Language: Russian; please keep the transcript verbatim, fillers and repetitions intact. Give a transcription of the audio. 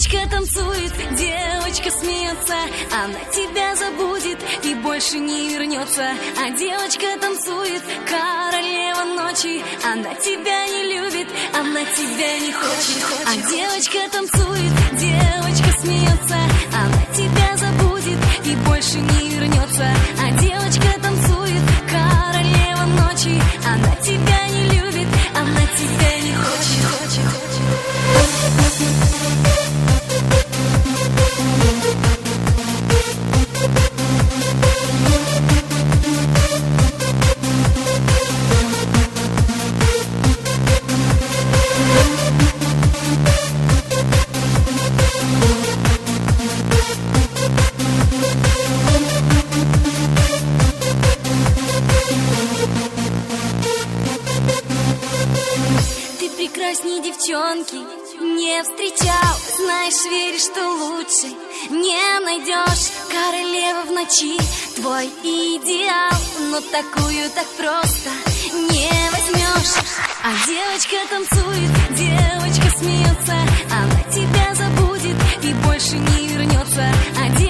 девочка танцует, девочка смеется, она тебя забудет и больше не вернется. А девочка танцует, королева ночи, она тебя не любит, она тебя не хочет. А девочка танцует, девочка смеется, она тебя забудет и больше не вернется. А девочка танцует, королева ночи, она тебя не любит, она тебя не хочет, хочет, хочет. Прекрасней девчонки не встречал, знаешь, веришь, что лучше не найдешь. Королева в ночи, твой идеал, но такую так просто не возьмешь. А девочка танцует, девочка смеется, она тебя забудет и больше не вернется. А